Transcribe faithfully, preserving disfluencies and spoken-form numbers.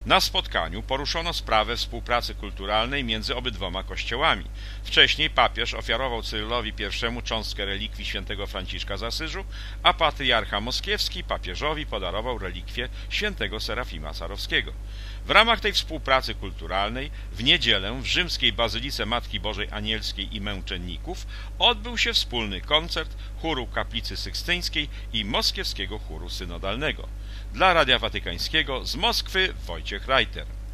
Na spotkaniu poruszono sprawę współpracy kulturalnej między obydwoma kościołami. Wcześniej papież ofiarował Cyrylowi I cząstkę relikwii świętego Franciszka z Asyżu, a patriarcha moskiewski papieżowi podarował relikwię świętego Serafima Sarowskiego. W ramach tej współpracy kulturalnej w niedzielę w rzymskiej Bazylice Matki Bożej Anielskiej i Męczenników odbył się wspólny koncert chóru Kaplicy Sykstyńskiej i moskiewskiego chóru synodalnego. Dla Radia Watykańskiego z Moskwy Wojciech Reiter.